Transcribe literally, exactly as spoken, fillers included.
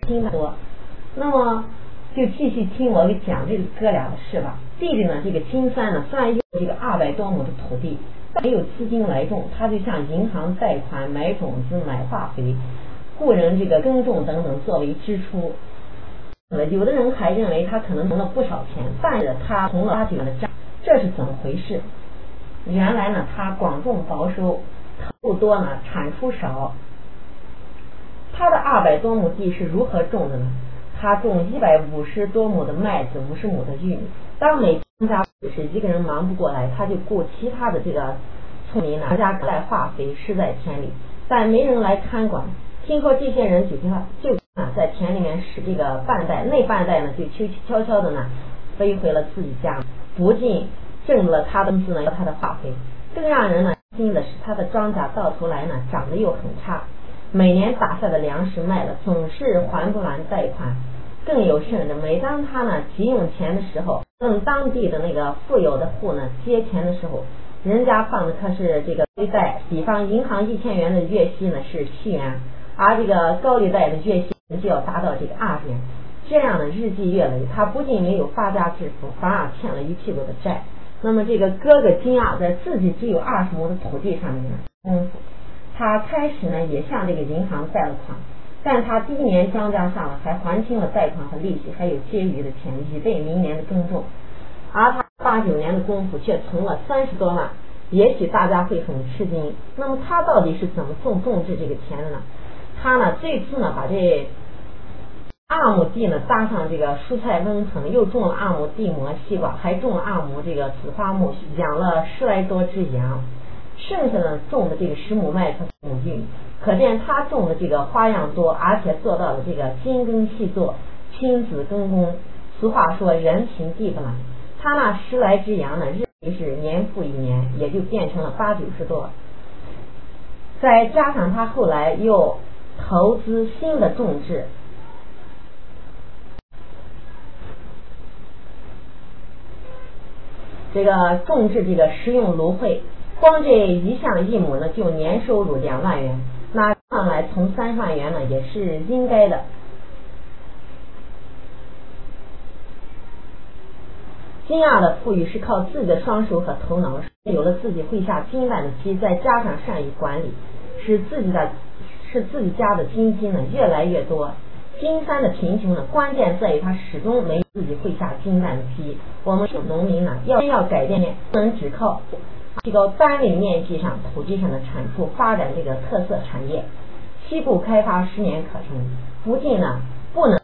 听得多。那么就继续听我给讲这个哥俩的事吧。弟弟呢，这个金三呢，虽然有这个二百多亩的土地，但没有资金来种，他就向银行贷款买种子、买化肥、雇人这个耕种等等作为支出。有的人还认为他可能存了不少钱，但是他从了八九年的账，这是怎么回事？原来呢，他广种保收，投入多呢，产出少。他的二百多亩地是如何种的呢？他种一百五十多亩的麦子，五十亩的玉米。当每天家是一个人忙不过来，他就雇其他的这个村民呢，大家带化肥施在田里，但没人来看管。听说这些人就就啊在田里面使这个半袋，那半袋呢就悄悄悄的呢飞回了自己家，不仅挣了他的工资呢，要他的化肥，更让人呢心的是他的庄稼到头来呢长得又很差，每年打下的粮食卖了总是还不完贷款。更有甚者，每当他呢急用钱的时候，跟当地的那个富有的户呢借钱的时候，人家放的可是这个利贷，比方银行一千元的月息呢是七元，而这个高利贷的月息就要达到这个二十元。这样的日积月累，他不仅没有发家致富，反而欠了一屁股的债。那么这个哥哥金二在自己只有二十亩的土地上面呢功夫，他开始呢也向这个银行贷了款，但他第一年庄稼上了，还还清了贷款和利息，还有结余的钱，以备明年的耕种。而他八九年的功夫却存了三十多万，也许大家会很吃惊。那么他到底是怎么种种植这个田的呢？他呢最初呢把这二亩地呢搭上这个蔬菜温棚，又种了二亩地膜西瓜，还种了二亩这个紫花苜蓿，养了十来多只羊，剩下呢种的这个十亩麦和十亩玉米。可见他种的这个花样多，而且做到了这个精耕细作，亲自耕工。俗话说人勤地不懒，他那十来只羊呢日于是年复一年，也就变成了八九十多。再加上他后来又投资新的种植，这个种植这个食用芦荟，光这一项一亩呢就年收入两万元，那上来从三万元呢也是应该的。金二的富裕是靠自己的双手和头脑，有了自己会下金蛋的鸡，再加上善于管理，使自己的使自己家的金鸡呢越来越多。金三的贫穷呢，关键在于他始终没自己会下金蛋的鸡。我们农民呢，要要改变，不能只靠提高单位面积上土地上的产出，发展这个特色产业。西部开发十年可成，福建呢不能